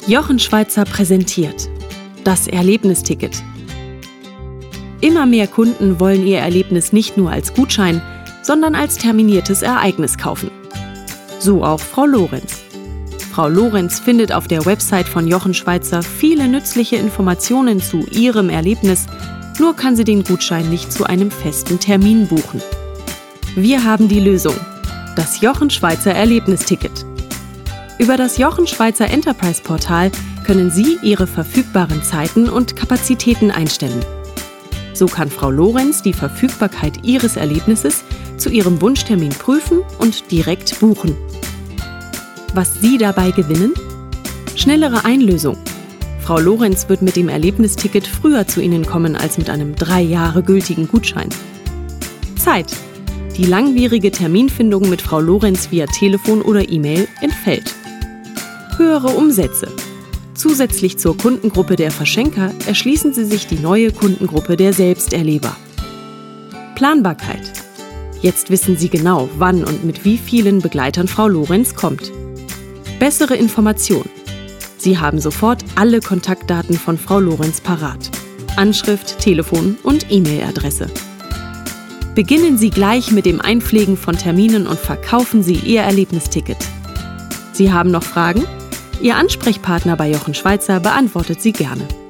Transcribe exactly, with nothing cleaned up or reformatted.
Jochen Schweizer präsentiert das Erlebnisticket. Immer mehr Kunden wollen ihr Erlebnis nicht nur als Gutschein, sondern als terminiertes Ereignis kaufen. So auch Frau Lorenz. Frau Lorenz findet auf der Website von Jochen Schweizer viele nützliche Informationen zu ihrem Erlebnis, nur kann sie den Gutschein nicht zu einem festen Termin buchen. Wir haben die Lösung: das Jochen Schweizer Erlebnisticket. Über das Jochen Schweizer Enterprise-Portal können Sie Ihre verfügbaren Zeiten und Kapazitäten einstellen. So kann Frau Lorenz die Verfügbarkeit Ihres Erlebnisses zu Ihrem Wunschtermin prüfen und direkt buchen. Was Sie dabei gewinnen? Schnellere Einlösung. Frau Lorenz wird mit dem Erlebnisticket früher zu Ihnen kommen als mit einem drei Jahre gültigen Gutschein. Zeit. Die langwierige Terminfindung mit Frau Lorenz via Telefon oder E-Mail entfällt. Höhere Umsätze. Zusätzlich zur Kundengruppe der Verschenker erschließen Sie sich die neue Kundengruppe der Selbsterleber. Planbarkeit. Jetzt wissen Sie genau, wann und mit wie vielen Begleitern Frau Lorenz kommt. Bessere Information. Sie haben sofort alle Kontaktdaten von Frau Lorenz parat. Anschrift, Telefon und E-Mail-Adresse. Beginnen Sie gleich mit dem Einpflegen von Terminen und verkaufen Sie Ihr Erlebnisticket. Sie haben noch Fragen? Ihr Ansprechpartner bei Jochen Schweizer beantwortet sie gerne.